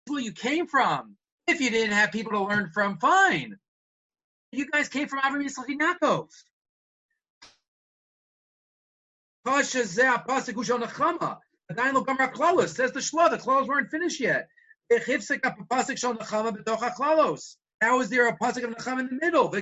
school you came from. If you didn't have people to learn from, fine. You guys came from Avraham Yitzchak and Yaakov. Says the Shla, the Klalos weren't finished yet. How is there a pasuk of Nechama in the middle?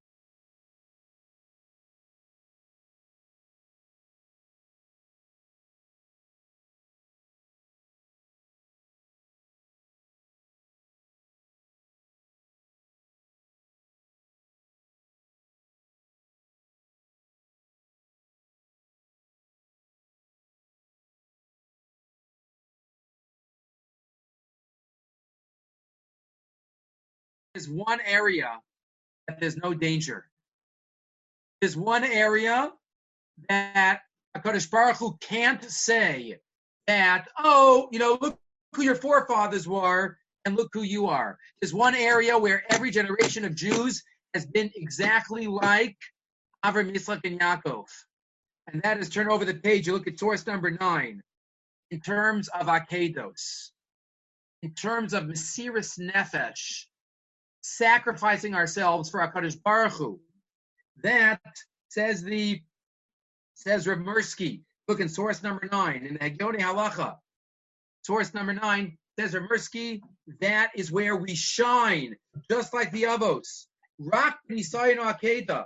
There's one area that there's no danger. There's one area that HaKadosh Baruch Hu can't say that, look who your forefathers were and look who you are. There's one area where every generation of Jews has been exactly like Avraham, Yitzchak, and Yaakov. And that is, turn over the page, you look at source number 9. In terms of Akedos, in terms of Mesiras Nefesh, sacrificing ourselves for HaKadosh Baruch Hu. That says Rav Mirsky. Look in source number 9 in the Hagyoni Halacha. Source number 9 says Rav Mirsky, that is where we shine, just like the Avos. Rak Nisayon Akeda.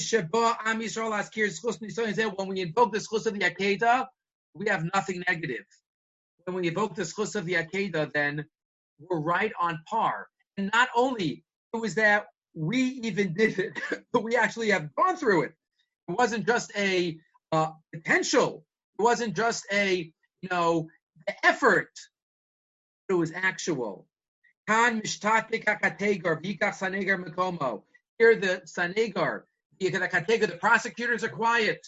When we invoke the schus of the Akeda, we have nothing negative. When we invoke the schus of the Akeda, then we're right on par. And not only it was that we even did it, but we actually have gone through it. It wasn't just a potential. It wasn't just a, effort. It was actual. Here the Sanegar, the prosecutors are quiet.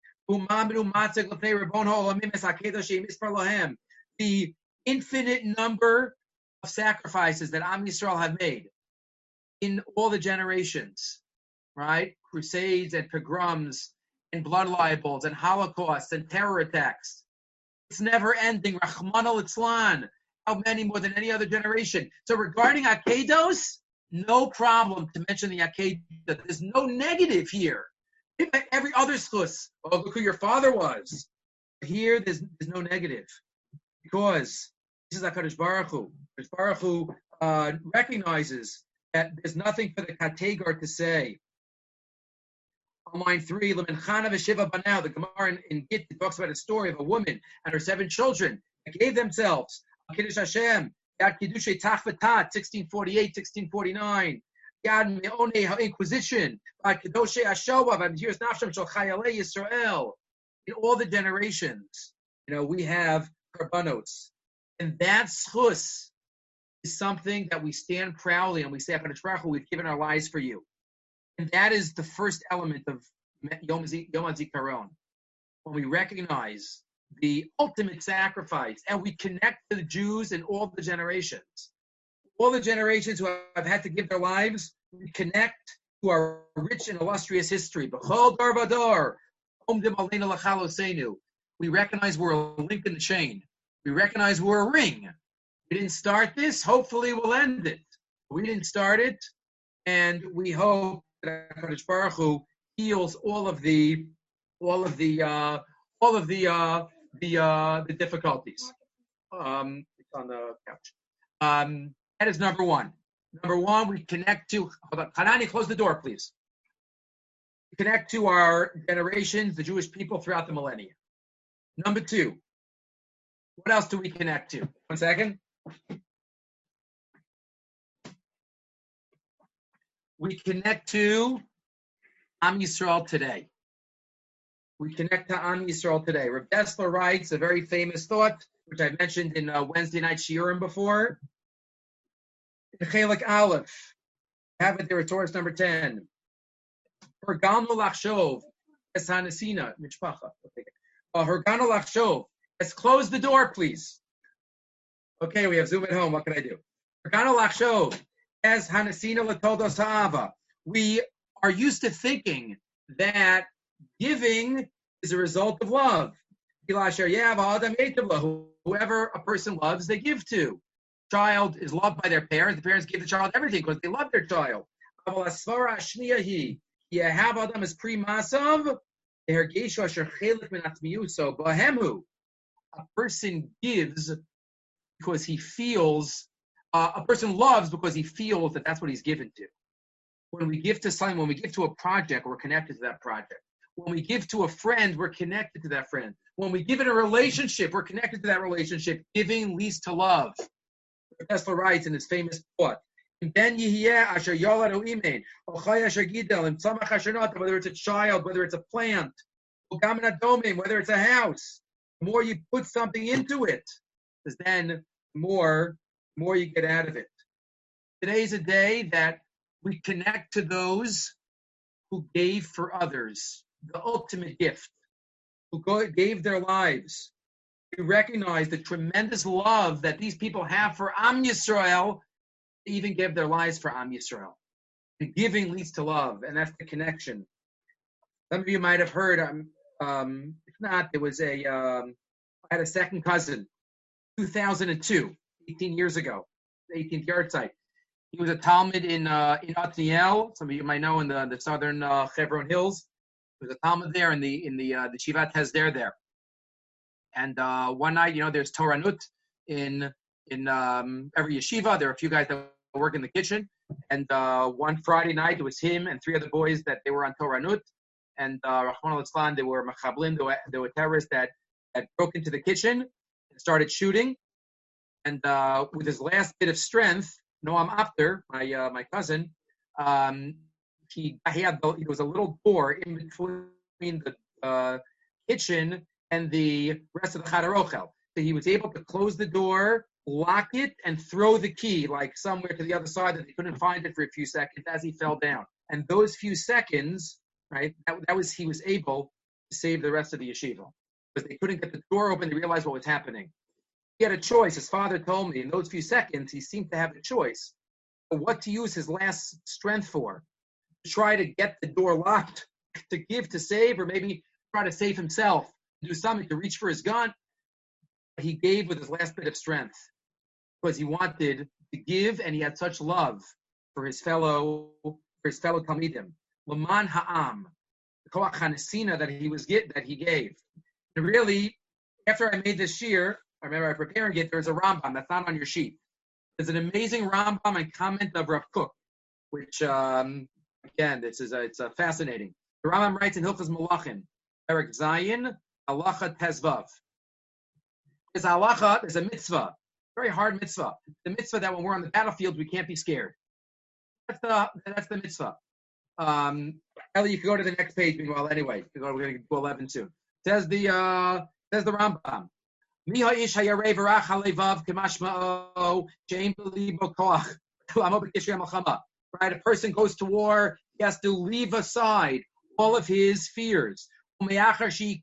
The infinite number of sacrifices that Am Yisrael have made in all the generations, right? Crusades and pogroms and blood libels and holocausts and terror attacks. It's never ending. Rachmana litzlan. How many more than any other generation? So regarding Akedos, no problem to mention the Akedah. There's no negative here. Every other schus, look who your father was. Here, there's no negative. Because this is HaKadosh Baruch Hu. HaKadosh Baruch Hu recognizes that there's nothing for the Kategar to say. On line 3, Lemenchana v'Shiva Banau, the Gemara in Git talks about a story of a woman and her 7 children that gave themselves Kiddush Hashem, Yad Kiddushay Tach V'Tat, 1648, 1649. Yad Me'onei HaInquisition, Kiddushay Hashoah, V'Amtiras Nafsham Shel Chayalei Yisrael. In all the generations, we have Karbanos. And that schus is something that we stand proudly and we say, HaKadosh Baruch Hu, we've given our lives for you. And that is the first element of Yom HaZikaron. When we recognize the ultimate sacrifice and we connect to the Jews in all the generations. All the generations who have had to give their lives, we connect to our rich and illustrious history. We recognize we're a link in the chain. We recognize we're a ring. We didn't start this. Hopefully we'll end it. We didn't start it. And we hope that HaKadosh Baruch Hu heals all of the difficulties. It's on the couch. That is number one. Number one, we connect to. Hanani, close the door, please. We connect to our generations, the Jewish people throughout the millennia. Number two, what else do we connect to? 1 second. We connect to Am Yisrael today. We connect to Am Yisrael today. Rav Dessler writes a very famous thought, which I mentioned in Wednesday night Shiurim before. In Chelik Aleph, have it there at source number 10. Herganu lachshov es hanasina mishpacha. Herganu lachshov. Let's close the door, please. Okay, we have Zoom at home. What can I do? Herganu lachshov es hanasina latodos ha'ava. We are used to thinking that giving is a result of love. Whoever a person loves, they give to. child is loved by their parents. The parents give the child everything because they love their child. Adam is primasav. So bahemu, a person gives because he feels. A person loves because he feels that that's what he's given to. When we give to someone, when we give to a project, we're connected to that project. When we give to a friend, we're connected to that friend. When we give in a relationship, we're connected to that relationship. Giving leads to love. Tesla writes in his famous quote, whether it's a child, whether it's a plant, whether it's a house, the more you put something into it, because then the more you get out of it. Today's a day that we connect to those who gave for others, the ultimate gift, who gave their lives. We recognize the tremendous love that these people have for Am Yisrael. They even gave their lives for Am Yisrael. And giving leads to love, and that's the connection. Some of you might have heard, if not, there was I had a second cousin, 2002, 18 years ago, the 18th yard site. He was a Talmud in Othniel. Some of you might know in the southern Hebron Hills. He was a Talmud there in the Shivat Hesder there. And one night, there's Toranut in every yeshiva. There are a few guys that work in the kitchen. And one Friday night, it was him and three other boys that they were on Toranut. And Rahman al-Islam, they were Machablim, they were terrorists that broke into the kitchen and started shooting. And with his last bit of strength, Noam After, my cousin, he was a little door in between the kitchen and the rest of the Chadar Ochel. So he was able to close the door, lock it, and throw the key like somewhere to the other side that they couldn't find it for a few seconds as he fell down. And those few seconds, right, he was able to save the rest of the yeshiva. Because they couldn't get the door open, they realized what was happening. He had a choice. His father told me in those few seconds, he seemed to have a choice of what to use his last strength for. To try to get the door locked, to give, to save, or maybe try to save himself, do something, to reach for his gun. But he gave with his last bit of strength because he wanted to give, and he had such love for his fellow Talmidim. Laman Ha'am, the Koach HaNesina that he gave. And really, after I made this shiur, I remember preparing it, there's a Rambam that's not on your sheet. There's an amazing Rambam and comment of Rav Kook, which, again, it's fascinating. The Rambam writes in Hilchos Malachim, Perek Zayin, Halacha Tezvav. There's a mitzvah, very hard mitzvah. The mitzvah that when we're on the battlefield, we can't be scared. That's the mitzvah. Ellie, you can go to the next page meanwhile anyway. We're going to do 11 soon. Says the Rambam. Right, a person goes to war, he has to leave aside all of his fears. A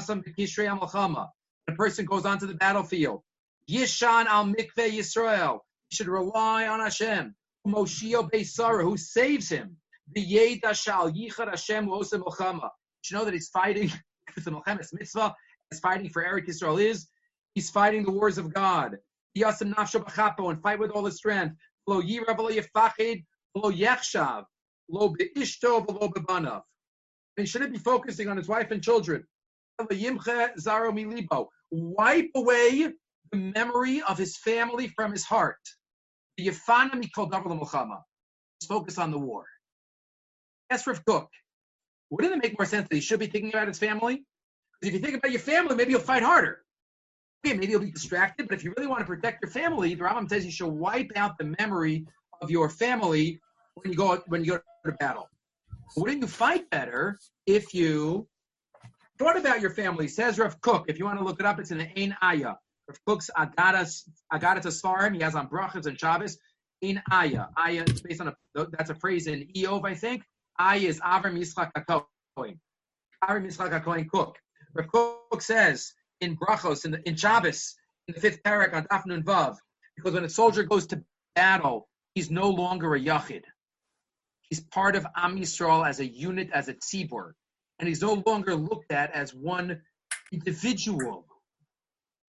person goes onto the battlefield. Yishan al mikveh Yisrael. He should rely on Hashem. Moshio Beisara, who saves him. The Yeda shal yichad Hashem lo'osem milchama. You should know that he's fighting with the Milchemes Mitzvah. He's fighting for Eretz Yisrael is. He's fighting the wars of God. Yasem nafsho b'chapo, and fight with all his strength. Lo yirav lo yefachid, lo yechshav, lo beishto v'lo bebanav. And he shouldn't be focusing on his wife and children. Yimche zaro milibo. Wipe away the memory of his family from his heart. The yefana mikol davar l'milchama. Just focus on the war. Ask Rav Kook. Wouldn't it make more sense that he should be thinking about his family? Because if you think about your family, maybe you'll fight harder. Okay, maybe you'll be distracted, but if you really want to protect your family, the Rambam says you should wipe out the memory of your family when you go to battle. Wouldn't you fight better if you thought about your family? Says Rav Kook. If you want to look it up, it's in the Ein Aya. Rav Kook's Agadas Asfarim. He has on Brachas and Shabbos. Ein Aya. Aya is based on that's a phrase in Eov, I think. Aya is Avram Yitzchak HaKohen. Avram Yitzchak HaKohen Kook. Rav Kook says in Brachos, in Shabbos, in the 5th parak on Daf Nun Vav, because when a soldier goes to battle, he's no longer a yachid. He's part of Am Yisrael as a unit, as a tzibur, and he's no longer looked at as one individual.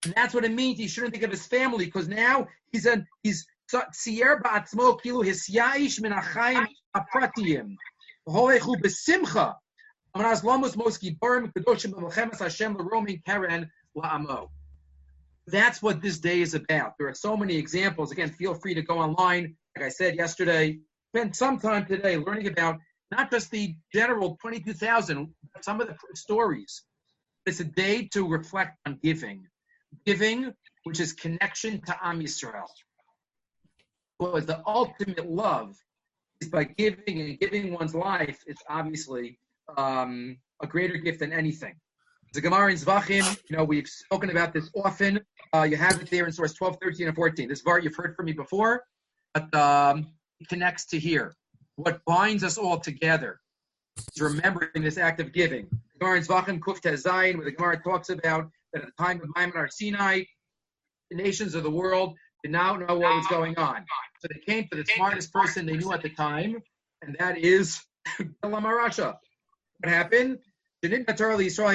And that's what it means. He shouldn't think of his family because now he's tsiyer ba'atzmo kilu hisyaish min achayim apratiyim. V'holechu b'simcha. Amanas lomus mos giborim kedoshim b'melchemes Hashem l'romin keren la'amo. That's what this day is about. There are so many examples. Again, feel free to go online. Like I said yesterday, spend some time today learning about not just the general 22,000, but some of the stories. It's a day to reflect on giving. Giving, which is connection to Am Yisrael. Because the ultimate love is by giving, and giving one's life is obviously a greater gift than anything. The Gemara in Zvachim, we've spoken about this often. You have it there in source 12, 13, and 14. This Var you've heard from me before, but it connects to here. What binds us all together is remembering this act of giving. The Gemara in Zvachim, Kuf Tez Zayin, where the Gemara talks about that at the time of Maimon Har Sinai, the nations of the world did not know what was going on. So they came to the smartest person they knew at the time, and that is Bilam HaRasha. What happened? They didn't know what was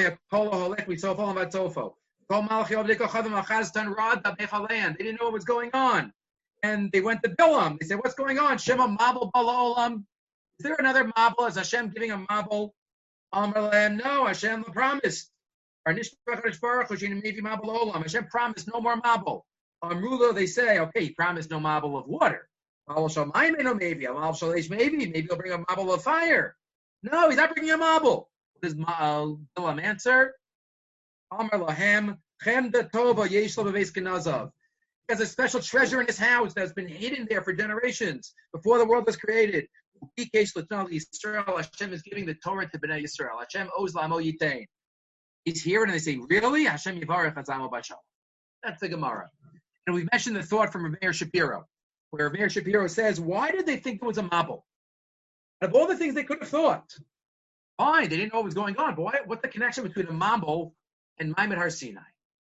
going on. And they went to Bilam. They said, what's going on? Shema Mabel Bala Olam. Is there another Mabel? Is Hashem giving a Mabel? No, Hashem promised. Hashem promised no more Mabel. Amrulo, they say, okay, he promised no Mabel of water. Maybe he'll bring a Mabel of fire. No, he's not bringing a Mabel. What does Bilam answer? Amar Lahem, Chemda Tova Yesh Lo Bebeis Kenazav. He has a special treasure in his house that's been hidden there for generations before the world was created. Hashem is giving the Torah to Bnei Yisrael. Hashem owes Lamo Yitain. He's here, and they say, really? Hashem Yivarech Hazamo Bashal. That's the Gemara. And we've mentioned the thought from Meir Shapiro, where Meir Shapiro says, why did they think it was a Mabel? Out of all the things they could have thought, fine, they didn't know what was going on, but what's the connection between a Mabel and Maimon Har Sinai?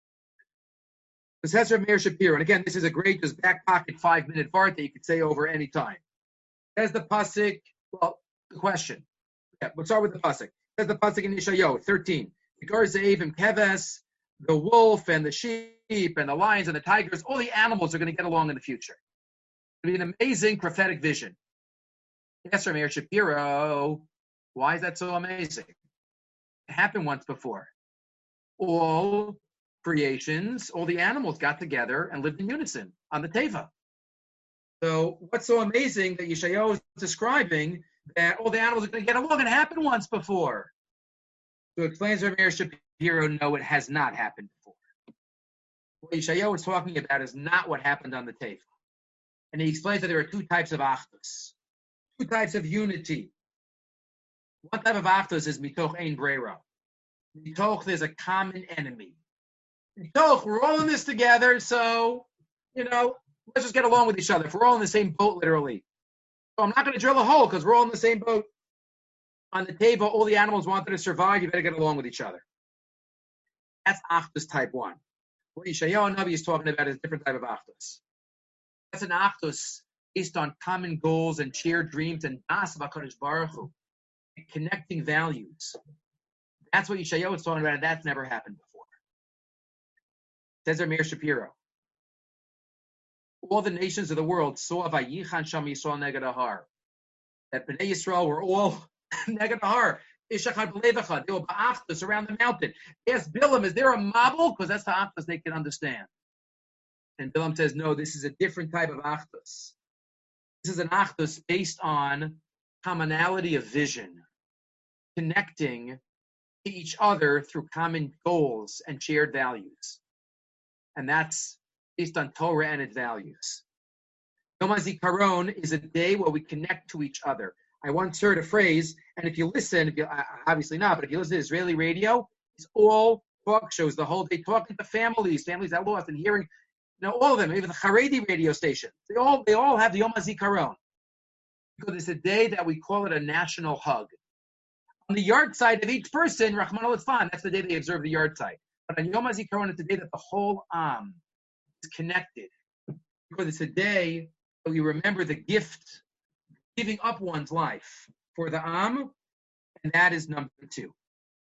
This has from Meir Shapiro, and again, this is a great, just back pocket 5-minute part that you could say over any time. There's the pasuk. Well, the question. Yeah, we'll start with the pasuk. There's the pasuk in Yeshayahu 13. Keves, the wolf and the sheep and the lions and the tigers, all the animals are going to get along in the future. It'll be an amazing prophetic vision. Yes, Meir Shapiro. Why is that so amazing? It happened once before. All creations, all the animals got together and lived in unison on the Teva. So what's so amazing that Yeshayahu is describing that all the animals are going to get along? It happened once before. So explains Meir Shapiro, no, it has not happened before. What Yeshayahu is talking about is not what happened on the Teva. And he explains that there are two types of achdus, two types of unity. One type of achdus is mitoch ein breira. Mitoch, there's a common enemy. Mitoch, we're all in this together, so, let's just get along with each other. If we're all in the same boat, literally. So I'm not going to drill a hole because we're all in the same boat. On the table, all the animals wanted to survive. You better get along with each other. That's Achdus type 1. What Yeshayahu Navi is talking about is a different type of Achdus. That's an Achdus based on common goals and shared dreams and Das v'HaKadosh Baruch Hu, connecting values. That's what Yeshayahu is talking about, and that's never happened before. Says Meir Shapiro. All the nations of the world saw Vayichan Sham Yisrael Neged Ahar. That Bnei Yisrael were all Neged Ahar. Ishachar B'levacha. They were ba'achdus around the mountain. They asked Bilam, is there a mabel? Because that's the achdus they can understand. And Bilam says, no, this is a different type of achdus. This is an achdus based on commonality of vision, connecting to each other through common goals and shared values. And that's based on Torah and its values. Yom HaZikaron is a day where we connect to each other. I once heard a phrase, and if you listen, obviously not, but if you listen to Israeli radio, it's all talk shows the whole day, talking to families that lost, and hearing, all of them, even the Haredi radio stations. They all have the Yom HaZikaron. Because it's a day that we call it a national hug. On the yard side of each person, Rahman al-Islam, that's the day they observe the yard side. But on Yom HaZikaron, it's the day that the whole Am is connected. Because it's a day that we remember the gift, giving up one's life for the Am, and that is number 2.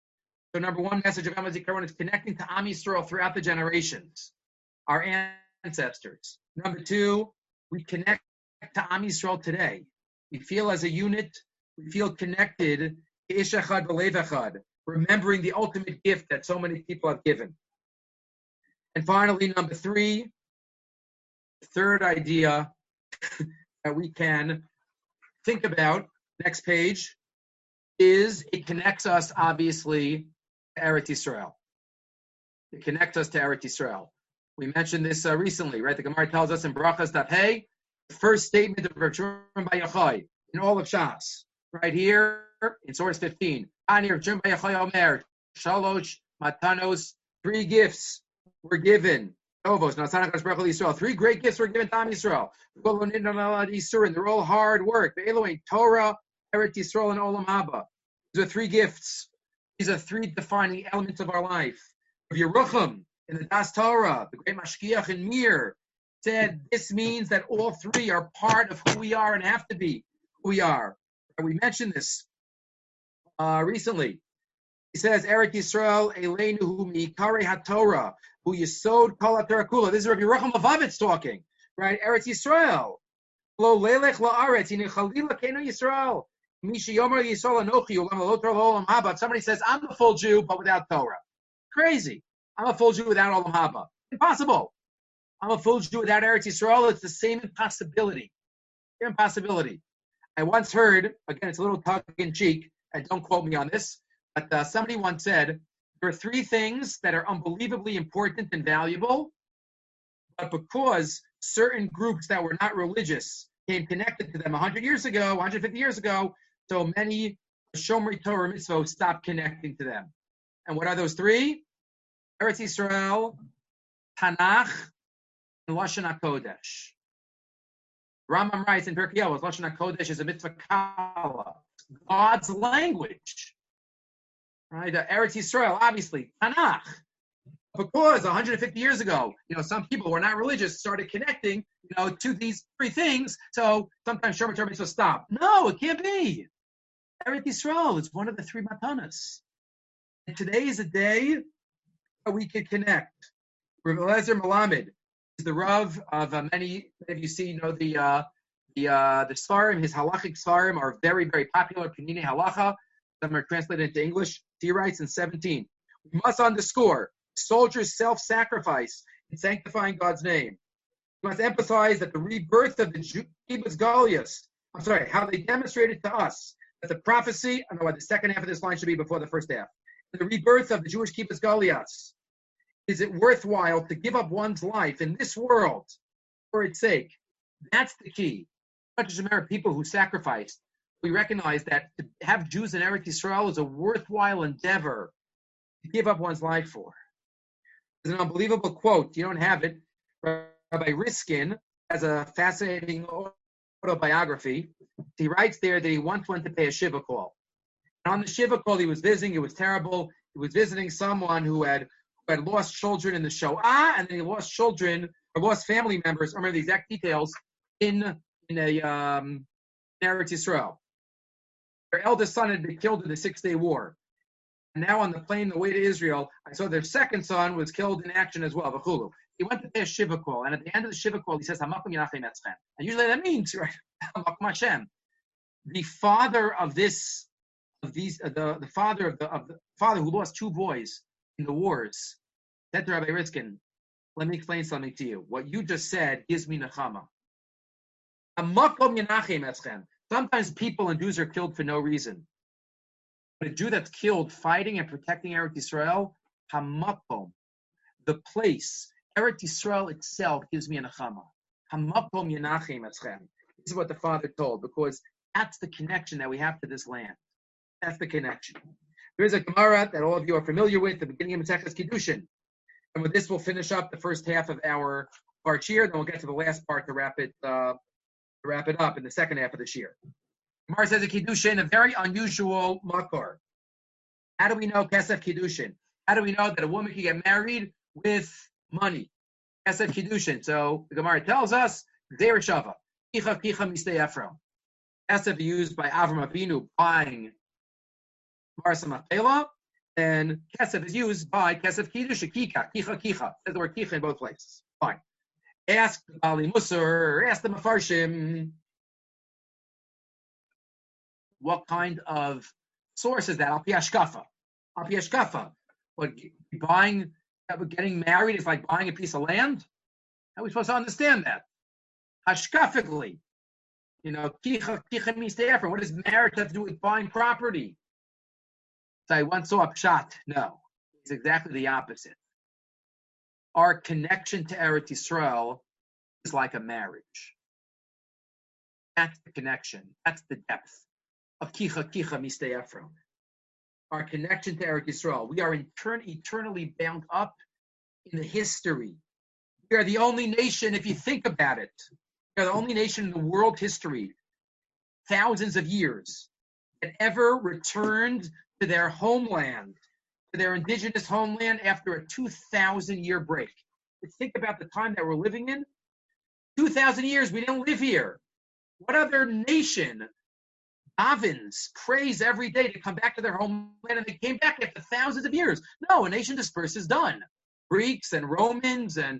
So number one message of Yom HaZikaron is connecting to Am Yisrael throughout the generations, our ancestors. Number two, we connect to Am Yisrael today. We feel as a unit, we feel connected to Ish Echad V'Lev Echad, remembering the ultimate gift that so many people have given. And finally, number three, the third idea that we can think about, next page, is it connects us, obviously, to Eretz Yisrael. It connects us to Eretz Yisrael. We mentioned this recently, right? The Gemara tells us in Brachas Daf Hey, the first statement of Rav Shimon Bar Yochai in all of Shas, right here in source 15. Ani Rav Shimon Bar Yochai Omer, Shalosh Matanos, 3 gifts were given. Novos, Nasan HaKadosh Baruch Hu Yisrael. 3 great gifts were given to Am Yisrael. They're all hard work. Be'eloin, Torah, Eretz Yisrael, and Olam Haba. These are 3 gifts. These are 3 defining elements of our life. Of Yerucham, in the Das Torah, the great Mashkiach in Mir, said this means that all 3 are part of who we are and have to be who we are. And we mentioned this recently. He says, Eretz Yisrael, Eleinu Mikare HaTorah, Hu Yesod Kol HaTorah Kula. This is Rabbi Yerucham Levavitz talking, right? Eretz Yisrael. Lo Lelech La'aretz, Hine Chalila Keno Yisrael. Mishi Yomer Yisrael Anochi, Ulam Lo Torah Lo Olam Haba. Somebody says, I'm a full Jew, but without Torah. Crazy. I'm a full Jew without Olam Haba. Impossible. I'm a full Jew without Eretz Yisrael. It's the same impossibility. I once heard, again, it's a little tongue-in-cheek, and don't quote me on this, but somebody once said, there are 3 things that are unbelievably important and valuable, but because certain groups that were not religious came connected to them 100 years ago, 150 years ago, so many Shomrei Torah mitzvot stopped connecting to them. And what are those 3? Eretz Yisrael, Tanakh, and Lashon HaKodesh. Rambam writes in Pirkei Avos, Lashon HaKodesh is a mitzvah kala, God's language. Right? Eretz Yisrael, obviously, Tanakh. Because 150 years ago, some people who were not religious started connecting, to these 3 things. So sometimes Shomrei Torah mitzvah stop. No, it can't be. Eretz Yisrael is one of the 3 matanas. And today is a day that we can connect. Rav Eliezer Melamed is the Rav of many of you see, the Svarim, his halachic Svarim are very, very popular. Pinine Halacha, some are translated into English. He writes in 17, we must underscore soldiers' self-sacrifice in sanctifying God's name. We must emphasize that the rebirth of the Kibbutz Goliath, how they demonstrated to us that the prophecy, I don't know what the second half of this line should be before the first half, the rebirth of the Jewish Kibbutz Goliath. Is it worthwhile to give up one's life in this world for its sake? That's the key. Not just American people who sacrificed. We recognize that to have Jews in Eretz Yisrael is a worthwhile endeavor to give up one's life for. There's an unbelievable quote. You don't have it. Rabbi Riskin has a fascinating autobiography. He writes there that he once went to pay a Shiva call. And on the Shiva call he was visiting, it was terrible. He was visiting someone who had lost children in the Shoah, and then he lost children or lost family members. I remember the exact details in Eretz Yisrael. Their eldest son had been killed in the 6-Day War. And now on the plane, the way to Israel, I saw their second son was killed in action as well, V'chulu. He went to pay a Shiva call, and at the end of the Shiva call, he says, Hamakom Yinachem Etzchem. And usually that means, right, Hamakom Hashem. The father of this, the father who lost 2 boys in the wars, said to Rabbi Riskin, let me explain something to you. What you just said gives me nechama. Hamakom Yinachem Etzchem. Sometimes people and Jews are killed for no reason. But a Jew that's killed fighting and protecting Eretz Yisrael, Hamakom, the place, Eretz Yisrael itself gives me a nechama. Hamakom Yinachem Etzchem. This is what the father told, because that's the connection that we have to this land. That's the connection. There's a Gemara that all of you are familiar with, the beginning of Maseches Kiddushin. And with this, we'll finish up the first half of our shir, then we'll get to the last part to wrap it up in the second half of the shir. Gemara says a Kiddushin, a very unusual makor. How do we know Kesef Kiddushin? How do we know that a woman can get married with money? Kesef Kiddushin. So the Gemara tells us, Zeir Shava, Kicha Mistei Ephraim. Kesef used by Avram Avinu buying Marsa Machpelah, And kesef is used by kesef kiddush, kika, kicha. Says the word kicha in both places. Fine. Ask the Bali Musar, ask the Mefarshim, what kind of source is that? Al pi hashkafa. Al pi hashkafa. What, getting married is like buying a piece of land? How are we supposed to understand that? Hashkafically. Kicha means to Ephraim. What does marriage have to do with buying property? So I once saw a pshat. No, it's exactly the opposite. Our connection to Eretz Yisrael is like a marriage. That's the connection. That's the depth of kicha mistei Ephraim. Our connection to Eretz Yisrael. We are eternally bound up in the history. We are the only nation, if you think about it, we are the only nation in the world history, thousands of years, that ever returned to their homeland, to their indigenous homeland after a 2,000-year break. Think about the time that we're living in. 2,000 years, we didn't live here. What other nation davens, prays every day to come back to their homeland, and they came back after thousands of years? No, a nation dispersed is done. Greeks and Romans and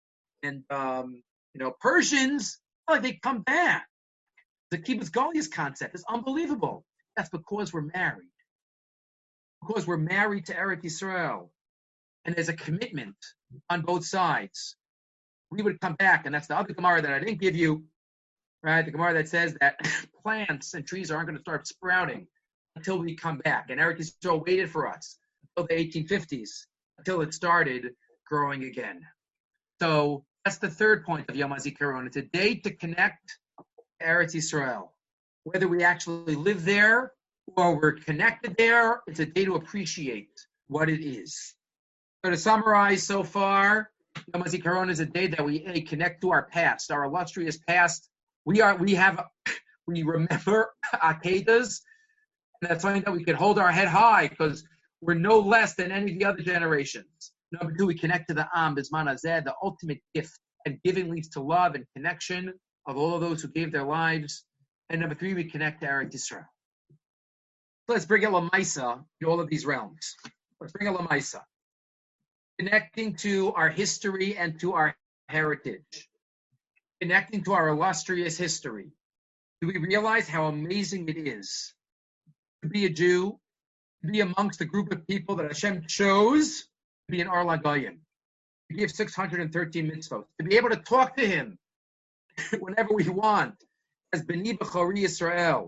Persians, they come back. The Kibbutz Goliath concept is unbelievable. That's because we're married. Because we're married to Eretz Yisrael. And there's a commitment on both sides. We would come back, and that's the other Gemara that I didn't give you, right? The Gemara that says that plants and trees aren't going to start sprouting until we come back. And Eretz Yisrael waited for us until the 1850s, until it started growing again. So that's the third point of Yom HaZikaron. It's a day to connect to Eretz Yisrael. Whether we actually live there or we're connected there, it's a day to appreciate what it is. So to summarize so far, Yom HaZikaron is a day that we connect to our past, our illustrious past. We remember Akedas, and that's something that we could hold our head high because we're no less than any of the other generations. Number two, we connect to the Am, Bizman Hazeh, the ultimate gift, and giving leads to love and connection of all of those who gave their lives. And number three, we connect to Eretz Yisrael. Let's bring a Lamaisa in all of these realms. Let's bring a Lamaisa. Connecting to our history and to our heritage. Connecting to our illustrious history. Do we realize how amazing it is to be a Jew, to be amongst a group of people that Hashem chose to be an Ar Lagayim, to give 613 mitzvot, to be able to talk to Him whenever we want, as B'ni B'chori Yisrael.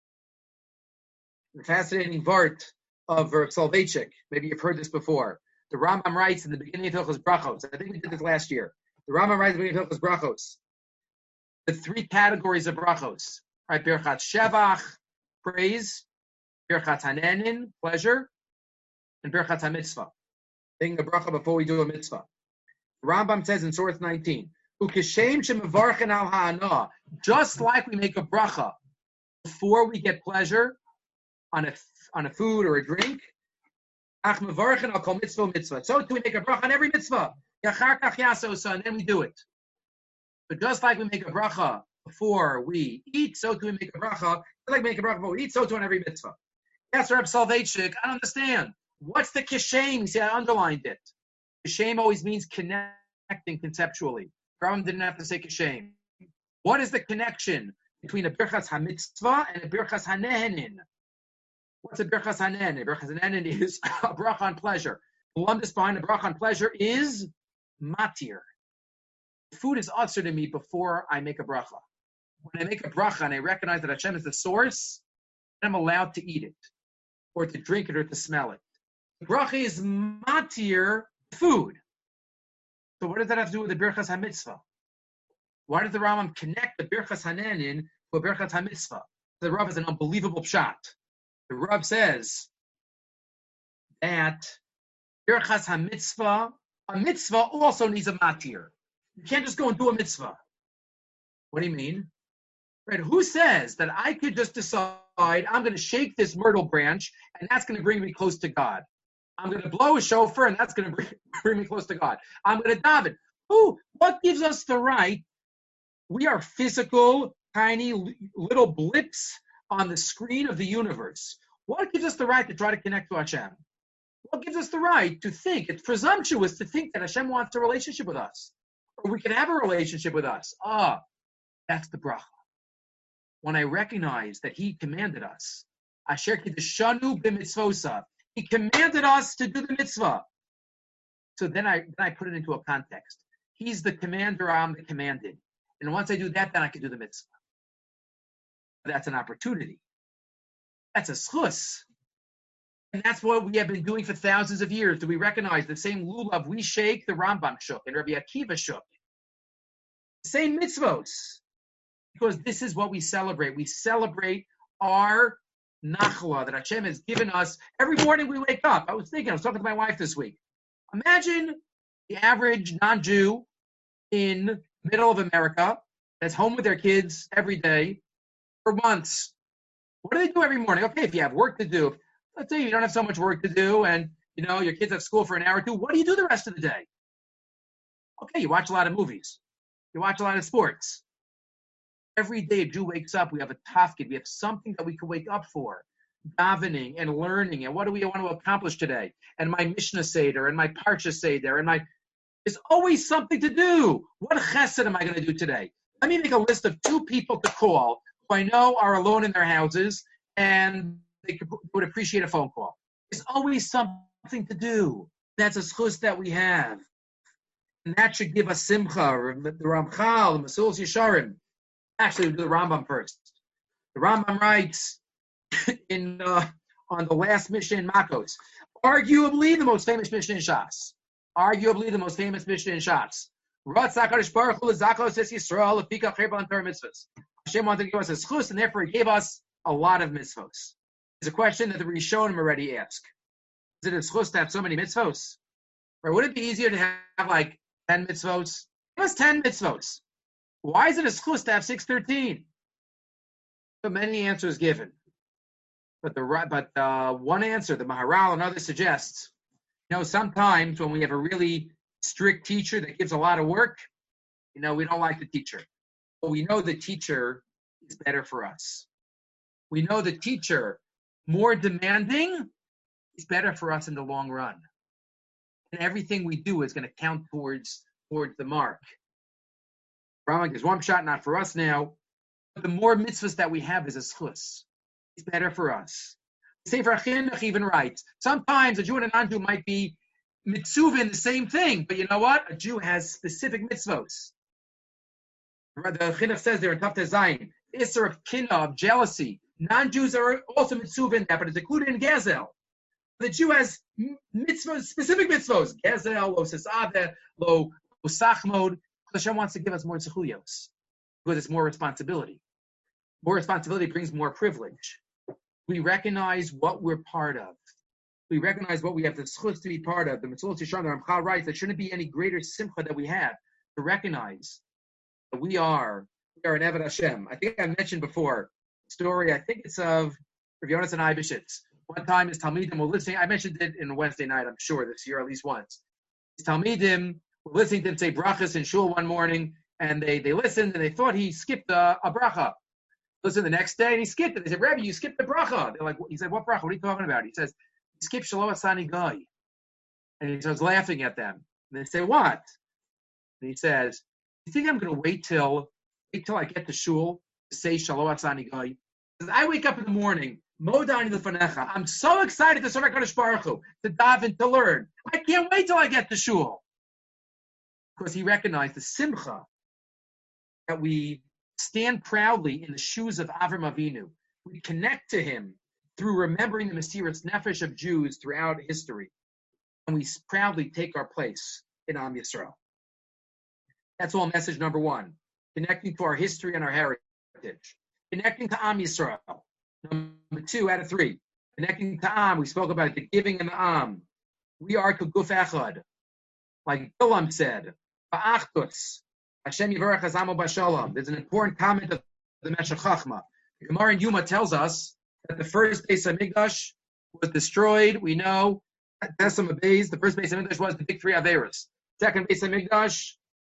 The fascinating part of Rav Soloveitchik, maybe you've heard this before. The Rambam writes in the beginning of Hilchos Brachos, I think we did this last year. The Rambam writes in the beginning of Hilchos Brachos, the three categories of brachos, right? Birchat Shevach, praise, Birchat Hanenin, pleasure, and Birchat HaMitzvah, saying the bracha before we do a mitzvah. The Rambam says in source 19, Ukeshem shemevarchen al ha'ana, just like we make a bracha before we get pleasure on a food or a drink, ach mevarchen al kol mitzvah. So do we make a bracha on every mitzvah? Yachar kach yaso, and then we do it. But just like we make a bracha before we eat, so do we make a bracha. Just like we make a bracha before we eat, so do on every mitzvah. Yes, Reb Soloveitchik, I don't understand. What's the kishem? See, I underlined it. Kishem always means connecting conceptually. Rambam didn't have to say kishem. What is the connection between a birchas hamitzvah and a birchas hanehenin? What's a birchas hanehenin? A birchas hanehenin is a bracha on pleasure. The lumdus behind a bracha on pleasure is matir. Food is usher to me before I make a bracha. When I make a bracha and I recognize that Hashem is the source, I'm allowed to eat it, or to drink it, or to smell it. The bracha is matir food. So what does that have to do with the birchas hamitzvah? Why does the Rambam connect the birchas hanenin to a birchas hamitzvah? The Rav is an unbelievable pshat. The Rav says that birchas hamitzvah, a mitzvah also needs a matir. You can't just go and do a mitzvah. What do you mean? Right? Who says that I could just decide I'm going to shake this myrtle branch and that's going to bring me close to God? I'm going to blow a shofar and that's going to bring me close to God. I'm going to daven. What gives us the right? We are physical, tiny, little blips on the screen of the universe. What gives us the right to try to connect to Hashem? What gives us the right to think? It's presumptuous to think that Hashem wants a relationship with us, or we can have a relationship with us. That's the bracha. When I recognize that He commanded us, Asher kiddushanu b'mitzvosav, He commanded us to do the mitzvah. So then I put it into a context. He's the commander, I'm the commanded. And once I do that, then I can do the mitzvah. That's an opportunity. That's a schus. And that's what we have been doing for thousands of years. Do we recognize the same lulav we shake, the Rambam shook, and Rabbi Akiva shook? The same mitzvos. Because this is what we celebrate. We celebrate our nachla that Hashem has given us. Every morning we wake up. I was talking to my wife this week. Imagine the average non-Jew in middle of America that's home with their kids every day for months. What do they do every morning? Okay, if you have work to do, let's say you don't have so much work to do and your kids have school for an hour or two, what do you do the rest of the day? Okay, you watch a lot of movies. You watch a lot of sports. Every day a Jew wakes up, we have a tafkid, we have something that we can wake up for. Davening and learning, and what do we want to accomplish today? And my Mishnah Seder, and my Parsha Seder, there's always something to do. What chesed am I going to do today? Let me make a list of 2 people to call who I know are alone in their houses, and they would appreciate a phone call. There's always something to do. That's a schus that we have. And that should give us simcha. The Ramchal, the Masulas Yesharim. Actually, we'll do the Rambam first. The Rambam writes on the last Mishnah in Makos, arguably the most famous Mishnah in Shas. Hashem wanted to give us a schus, and therefore He gave us a lot of mitzvos. There's a question that the Rishonim already asked. Is it a schus to have so many mitzvos? Or would it be easier to have like 10 mitzvos? Give us 10 mitzvos. Why is it a schus to have 613? So many answers given. But one answer, the Maharal and others suggests, sometimes when we have a really strict teacher that gives a lot of work, we don't like the teacher. But we know the teacher is better for us. We know the teacher, more demanding, is better for us in the long run. And everything we do is going to count towards the mark. Rambam gives one shot, not for us now. But the more mitzvahs that we have is a schus. It's better for us. Sefer Chinuch even writes, sometimes a Jew and a non-Jew might be mitzvah in the same thing, but you know what? A Jew has specific mitzvos. The Chinuch says there in Tafteh Zayin, Isser of kinah, of jealousy. Non-Jews are also mitzvah in that, but it's included in Gezel. The Jew has mitzvahs, specific mitzvos. Gezel, lo sesaveh, lo sachmod. Hashem wants to give us more tzechuyos because it's more responsibility. More responsibility brings more privilege. We recognize what we're part of. We recognize what we have the schus to be part of. The Masulas Yesharim, the Ramchal writes, there shouldn't be any greater simcha that we have to recognize that we are an Eved Hashem. I think I mentioned before a story, I think it's of Rav Yonasan Eibeshitz. One time his Talmidim were listening, I mentioned it in a Wednesday night, I'm sure, this year at least once. His Talmidim were listening to him say brachas in shul one morning, and they listened, and they thought he skipped a bracha. Listen, the next day, and he skipped it. They said, Rebbe, you skipped the bracha. They're like, he said, what bracha? What are you talking about? He says, you skipped Shalom Asani Goy. And he starts laughing at them. And they say, what? And he says, you think I'm going to wait till I get to shul to say Shalom Asani Goy? Because I wake up in the morning, Modani Lefanecha. I'm so excited to serve HaKadosh Baruch Hu, to daven, to learn. I can't wait till I get to shul. Because he recognized the simcha that we stand proudly in the shoes of Avram Avinu. We connect to him through remembering the Mesiras Nefesh of Jews throughout history. And we proudly take our place in Am Yisrael. That's all message number 1. Connecting to our history and our heritage. Connecting to Am Yisrael. Number 2 out of 3. Connecting to Am. We spoke about the giving and the Am. We are Kuguf Echad. Like Bilam said, Ba'achtus. Hashem Yivarach Hazamo Bashalom. There's an important comment of the Meshech Chachma. The Gemara in Yuma tells us that the first Beis HaMikdash was destroyed. We know at Pesach Beis, the first Beis HaMikdash was the big 3 Averos. Second Beis HaMikdash,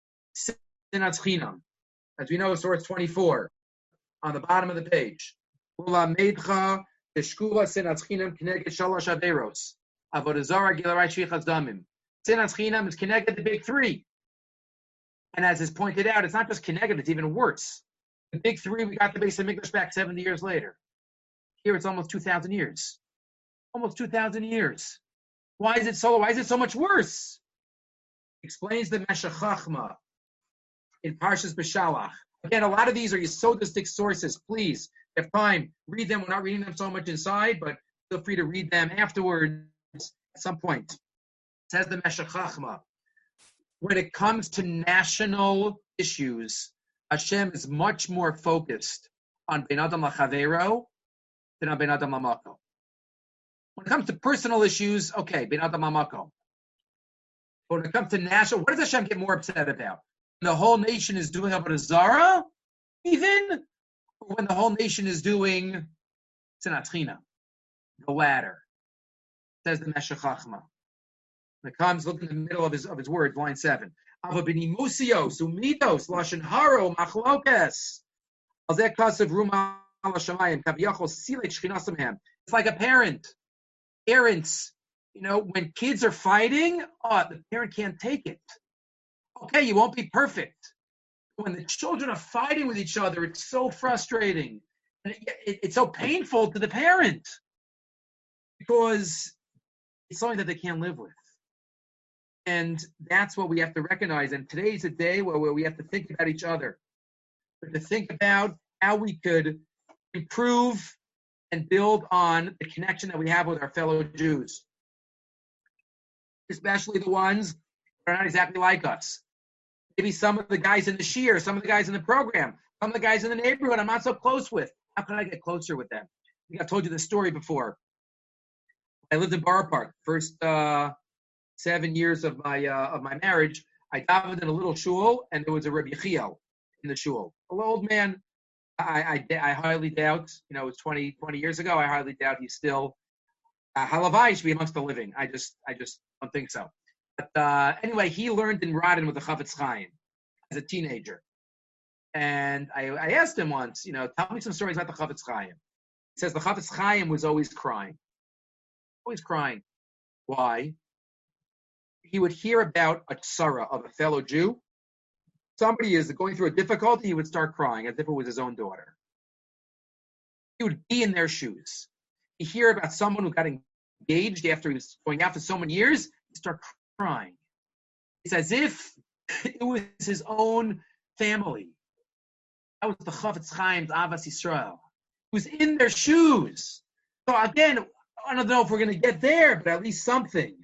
Sinat Chinam. As we know, source 24 on the bottom of the page. Ula Meidcha Teshkula Sinat Chinam Kneged Shalosh Averos. Avodah Zarah, Gilarai, Shvichas Damim. Sinas Chinam is connected to the big three. And as is pointed out, it's not just connected, it's even worse. The big three, we got the Beis HaMikdash back 70 years later. Here it's almost 2,000 years. Almost 2,000 years. Why is it so much worse? Explains the Meshech Chachma in Parshas B'Shalach. Again, a lot of these are Yesodistic sources. Please, if time, read them. We're not reading them so much inside, but feel free to read them afterwards at some point. It says the Meshech Chachma. When it comes to national issues, Hashem is much more focused on Ben Adam L'Chavero than on Ben Adam L'Mako. When it comes to personal issues, okay, Ben Adam L'Mako. But when it comes to national, what does Hashem get more upset about? When the whole nation is doing Avodah Zarah, even? Or when the whole nation is doing Sinat China? The latter. Says the Meshech Chachma. When it comes, look in the middle of his words, line 7. Ava b'nimusios umidos lashon haro machlokes. Alzeh kasav ruma al shamayim kaviyachol silet shchinasam hem. It's like a parent. Parents, when kids are fighting, the parent can't take it. Okay, you won't be perfect. When the children are fighting with each other, it's so frustrating. And it's so painful to the parent because it's something that they can't live with. And that's what we have to recognize. And today's a day where we have to think about each other, to think about how we could improve and build on the connection that we have with our fellow Jews, especially the ones that are not exactly like us. Maybe some of the guys in the shiur, some of the guys in the program, some of the guys in the neighborhood I'm not so close with. How can I get closer with them? I think I've told you this story before. I lived in Borough Park. First 7 years of my marriage, I davened in a little shul, and there was a Rabbi Yechiel in the shul. An old man. I highly doubt, it was 20 years ago, I highly doubt he's still halavai should be amongst the living. I just don't think so. But anyway, he learned in Radin with the Chafetz Chaim as a teenager. And I asked him once, tell me some stories about the Chafetz Chaim. He says the Chafetz Chaim was always crying. Always crying. Why? He would hear about a tzara of a fellow Jew. Somebody is going through a difficulty, he would start crying as if it was his own daughter. He would be in their shoes. He'd hear about someone who got engaged after he was going out for so many years, he'd start crying. It's as if it was his own family. That was the Chafetz Chaim's Avas Yisrael. He was in their shoes. So again, I don't know if we're going to get there, but at least something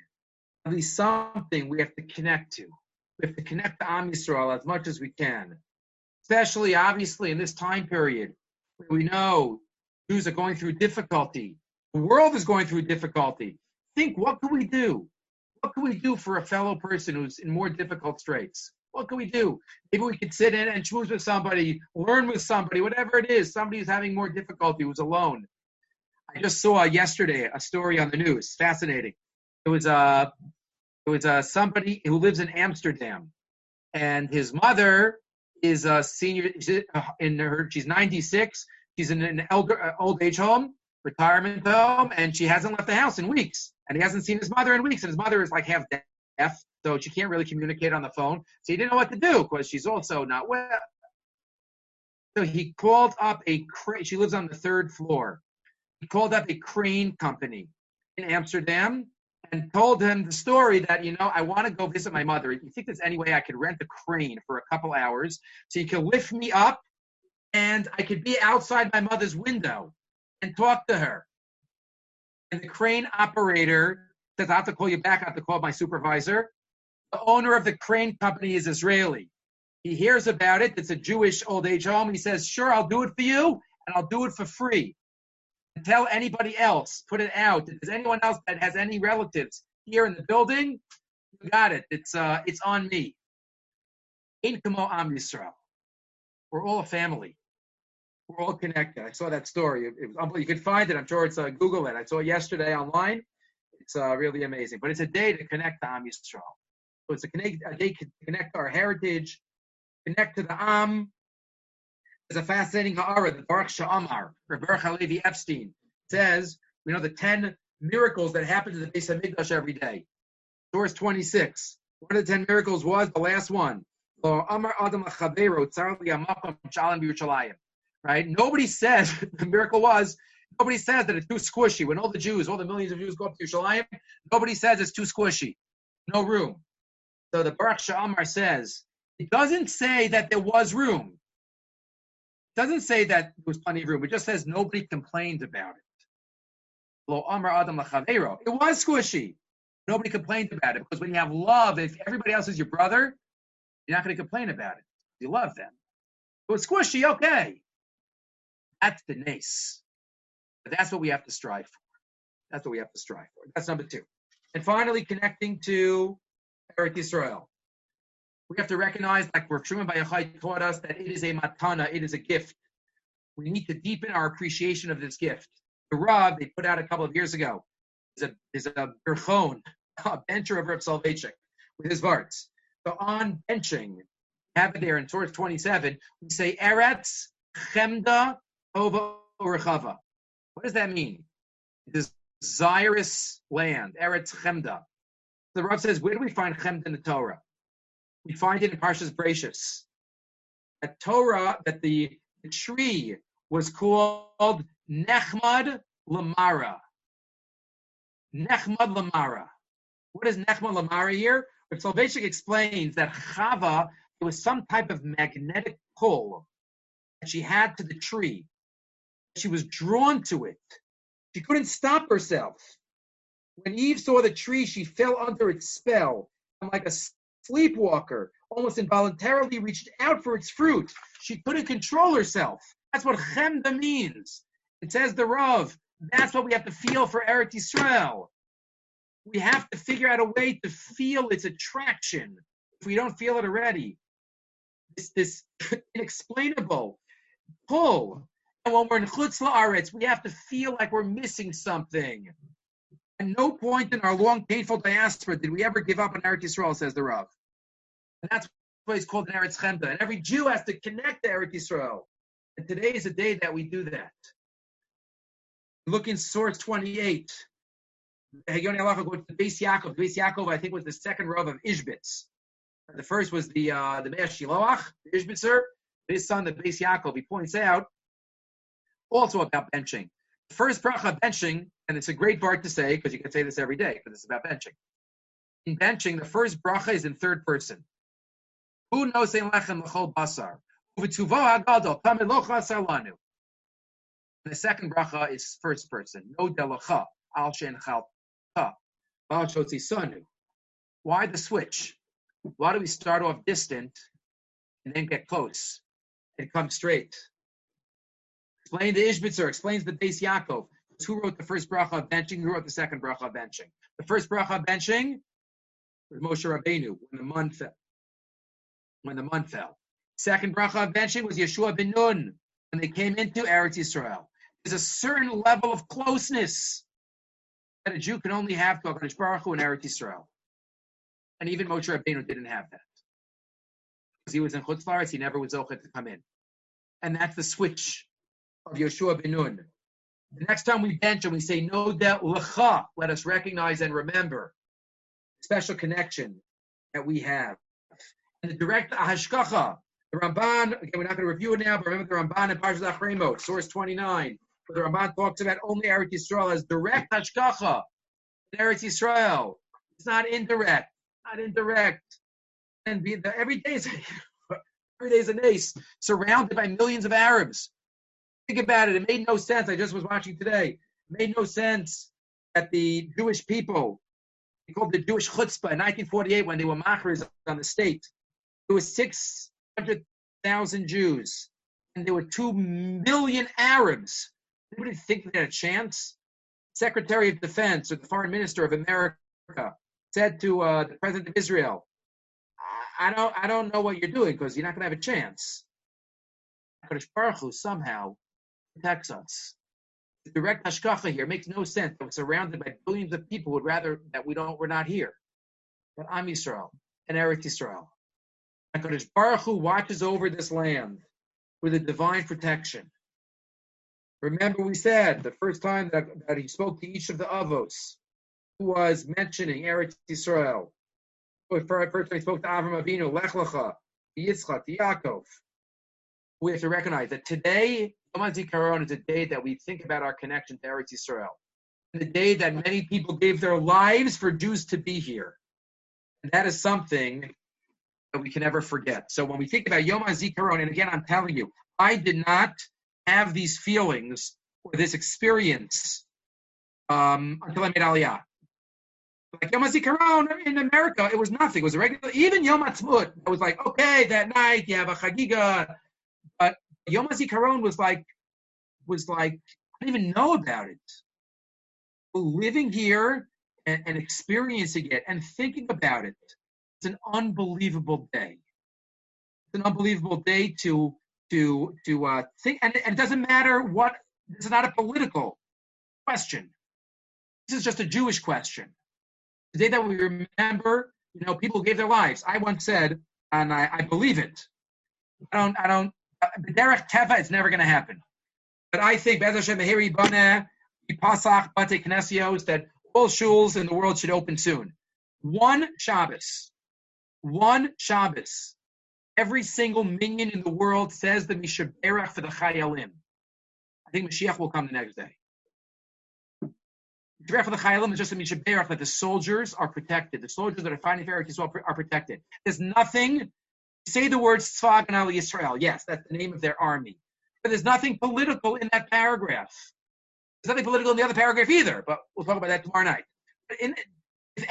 we have to connect to. We have to connect to Am Yisrael as much as we can, especially, obviously, in this time period where we know Jews are going through difficulty. The world is going through difficulty. Think, what can we do? What can we do for a fellow person who's in more difficult straits? What can we do? Maybe we could sit in and schmooze with somebody, learn with somebody, whatever it is, somebody who's having more difficulty, who's alone. I just saw yesterday a story on the news. Fascinating. It was somebody who lives in Amsterdam, and his mother is a senior. She's 96. She's in an old age home, retirement home, and she hasn't left the house in weeks. And he hasn't seen his mother in weeks. And his mother is like half deaf, so she can't really communicate on the phone. So he didn't know what to do because she's also not well. So he called up she lives on the 3rd floor. He called up a crane company in Amsterdam and told him the story that, I want to go visit my mother. You think there's any way I could rent a crane for a couple hours so you can lift me up and I could be outside my mother's window and talk to her? And the crane operator says, I have to call you back. I have to call my supervisor. The owner of the crane company is Israeli. He hears about it. It's a Jewish old age home. He says, sure, I'll do it for you, and I'll do it for free. And tell anybody else, put it out. If there's anyone else that has any relatives here in the building, you got it. It's on me. Ein kamo Am Yisrael. We're all a family. We're all connected. I saw that story. It was unbelievable. You can find it. I'm sure it's Google it. I saw it yesterday online. It's really amazing. But it's a day to connect to Am Yisrael. So it's a day to connect to our heritage, connect to the Am. There's a fascinating ha'ara that Baruch Sha'amar, or Baruch HaLevi Epstein, says, the 10 miracles that happened to the Beis Hamikdash every day. Source 26. One of the 10 miracles was the last one. Right? Nobody says, the miracle was, nobody says that it's too squishy. When all the millions of Jews go up to Yerushalayim, nobody says it's too squishy. No room. So the Baruch She'amar says, it doesn't say that there was room. It doesn't say that there was plenty of room. It just says nobody complained about it. Lo Amar Adam L'Chaveiro. It was squishy. Nobody complained about it, because when you have love, if everybody else is your brother, you're not going to complain about it. You love them. So it's squishy, okay. That's the nace. But that's what we have to strive for. That's what we have to strive for. That's number 2. And finally, connecting to Eretz Yisrael. We have to recognize, like Rav Shimon Bar Yochai taught us, that it is a matana, it is a gift. We need to deepen our appreciation of this gift. The Rav, they put out a couple of years ago, is a berchon, a bencher of Rav Soloveitchik, with his varts. So on benching, we have it there in source 27, we say Eretz Chemda Tova Urechava. What does that mean? Desirous land, Eretz Chemda. The Rav says, where do we find Chemda in the Torah? We find it in Parshas Bereishis. That Torah, that the tree was called Nechmad Lamara. Nechmad Lamara. What is Nechmad Lamara here? Rav Soloveitchik explains that Chava, there was some type of magnetic pull that she had to the tree. She was drawn to it. She couldn't stop herself. When Eve saw the tree, she fell under its spell, and like a sleepwalker, almost involuntarily reached out for its fruit. She couldn't control herself. That's what Chemda means. It says the Rav. That's what we have to feel for Eretz Yisrael. We have to figure out a way to feel its attraction. If we don't feel it already, this inexplainable pull. And when we're in Chutz La'aretz, we have to feel like we're missing something. At no point in our long, painful diaspora did we ever give up on Eretz Yisrael, says the Rav. And that's why it's called an Eretz Chemda. And every Jew has to connect to Eretz Yisrael. And today is the day that we do that. Look in source 28. Hagyon Halacha goes to Beis Yaakov. Beis Yaakov, I think, was the second Rav of Ishbitz. The first was the Meir Shiloach, the Ishbitzer. His son, the Beis Yaakov, he points out also about benching. The first bracha benching, and it's a great part to say, because you can say this every day, because it's about benching. In benching, the first bracha is in third person. Hu nosein lechem l'chol basar. U'v'tzuvo hagadol, tamid lo chasar lanu. The second bracha is first person. No delacha, al shen chalcha, ba'al shotzi sanu. Why the switch? Why do we start off distant and then get close and come straight? Explain the Ishbitzer, explains the Beis Yaakov. Who wrote the first bracha of benching? Who wrote the second bracha of benching? The first bracha of benching was Moshe Rabbeinu when the mun fell. Second bracha of benching was Yeshua ben Nun when they came into Eretz Yisrael. There's a certain level of closeness that a Jew can only have to HaKadosh Baruch Hu in Eretz Yisrael. And even Moshe Rabbeinu didn't have that. Because he was in Chutz La'aretz, he never was zochet to come in. And that's the switch of Yeshua ben Nun. The next time we bench and we say, no doubt l'cha, let us recognize and remember the special connection that we have. And the direct hashkacha, the Ramban, again, we're not going to review it now, but remember the Ramban in Parshas Achremot, source 29, where the Ramban talks about only Eretz Yisrael as direct hashkacha in Eretz Yisrael. It's not indirect. And every day is a nace, surrounded by millions of Arabs. Think about it. It made no sense. I just was watching today. It made no sense that the Jewish people, they called the Jewish chutzpah in 1948 when they were machers on the state. There was 600,000 Jews, and there were 2 million Arabs. Anybody think they had a chance? Secretary of Defense or the Foreign Minister of America said to the President of Israel, I don't know what you're doing because you're not going to have a chance. HaKadosh Baruch Hu somehow protects us. The direct hashkacha here makes no sense. We're surrounded by billions of people who would rather that we're not here. But Am Yisrael and Eretz Yisrael. HaKadosh Baruch Hu watches over this land with a divine protection. Remember, we said the first time that he spoke to each of the Avos, who was mentioning Eretz Yisrael. First time he spoke to Avram Avinu, Lech Lecha, to Yitzchak, to Yaakov. We have to recognize that today, Yom HaZikaron is a day that we think about our connection to Eretz Yisrael. The day that many people gave their lives for Jews to be here. And that is something that we can never forget. So when we think about Yom HaZikaron, and again, I'm telling you, I did not have these feelings or this experience until I made Aliyah. Like Yom HaZikaron in America, it was nothing. It was a regular, even Yom HaTzmut. I was like, okay, that night you have a Chagiga. But Yom HaZikaron was like, I didn't even know about it. Living here and experiencing it and thinking about it, it's an unbelievable day. It's an unbelievable day to think, and it doesn't matter what. This is not a political question. This is just a Jewish question. The day that we remember, people gave their lives. I once said, and I believe it. I don't. Derech Teva, it's never going to happen. But I think Be'ez Hashem Mehiri Baneh Pasach Bate Knesios, that all shuls in the world should open soon. One Shabbos, every single minyan in the world says the Mishaberach for the Chayalim. I think Mashiach will come the next day. Mishaberach for the Chayalim is just a Mishaberach that the soldiers are protected. The soldiers that are fighting for Eretz Yisrael are protected. There's nothing. Say the words Tzva Agana Yisrael. Yes, that's the name of their army. But there's nothing political in that paragraph. There's nothing political in the other paragraph either, but we'll talk about that tomorrow night. If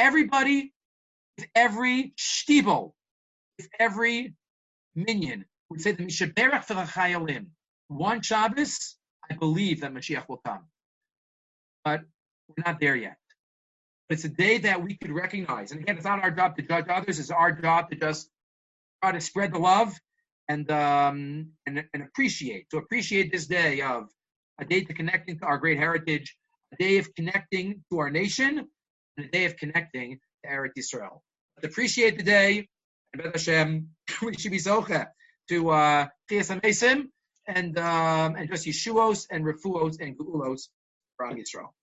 every shtibel, if every minyan would say the Mishaberach for the Chayalim, one Shabbos, I believe that Mashiach will come. But we're not there yet. But it's a day that we could recognize. And again, it's not our job to judge others. It's our job to just try to spread the love and appreciate this day of a day to connecting to our great heritage, a day of connecting to our nation, and a day of connecting to Eretz Yisrael. Let's appreciate the day, and B'ez Hashem, we should be zocheh to Chiyas HaMesim and just Yeshuos and Refuos and Geulos for Am Yisrael.